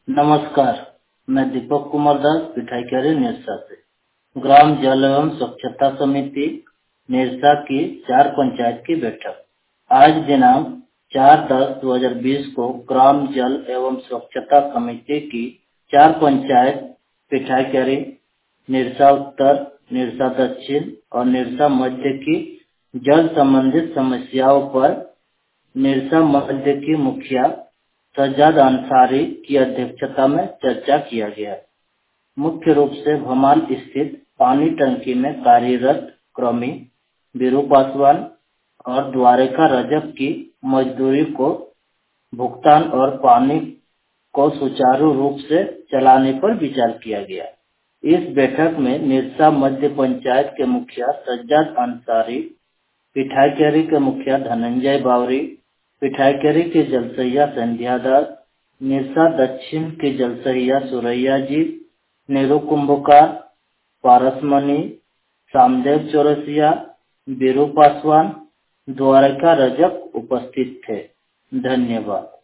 नमस्कार, मैं दीपक कुमार दास पिठाईकरी निरसा से। ग्राम जल एवं स्वच्छता समिति निरसा की 4 पंचायत की बैठक आज दिनांक 4/10/2020 को ग्राम जल एवं स्वच्छता समिति की 4 पंचायत पिठाईकरी, निरसा उत्तर, निरसा दक्षिण और निरसा मध्य की जल संबंधित समस्याओं पर निरसा मध्य की मुखिया सज्जाद अंसारी की अध्यक्षता में चर्चा किया गया। मुख्य रूप से भमाल स्थित पानी टंकी में कार्यरत क्रमी बीरू पासवान और द्वारिका रजक की मजदूरी को भुगतान और पानी को सुचारू रूप से चलाने पर विचार किया गया। इस बैठक में निरसा मध्य पंचायत के मुखिया सज्जाद अंसारी, पिठाईकरी के मुखिया धनंजय बावरी, पिठाईकरी के जलसहिया संध्या दास, निरसा दक्षिण के जलसहिया सुरैया जी, नीरू कुंभकार, पारसमणि, सामदेव चौरसिया, बीरू पासवान, द्वारका रजक उपस्थित थे। धन्यवाद।